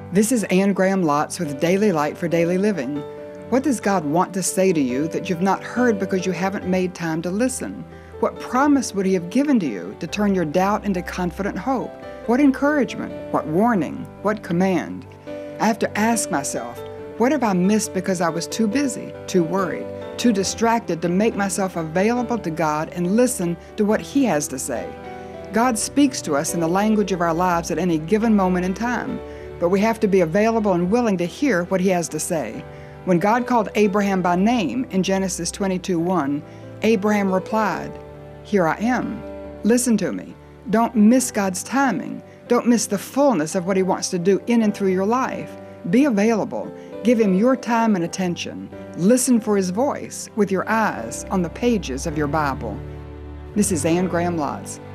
This is Anne Graham Lotz with Daily Light for Daily Living. What does God want to say to you that you've not heard because you haven't made time to listen? What promise would He have given to you to turn your doubt into confident hope? What encouragement? What warning? What command? I have to ask myself, what have I missed because I was too busy, too worried, too distracted to make myself available to God and listen to what He has to say? God speaks to us in the language of our lives at any given moment in time, but we have to be available and willing to hear what He has to say. When God called Abraham by name in Genesis 22:1, Abraham replied, "Here I am. Listen to me. Don't miss God's timing. Don't miss the fullness of what He wants to do in and through your life. Be available. Give Him your time and attention. Listen for His voice with your eyes on the pages of your Bible." This is Anne Graham Lotz.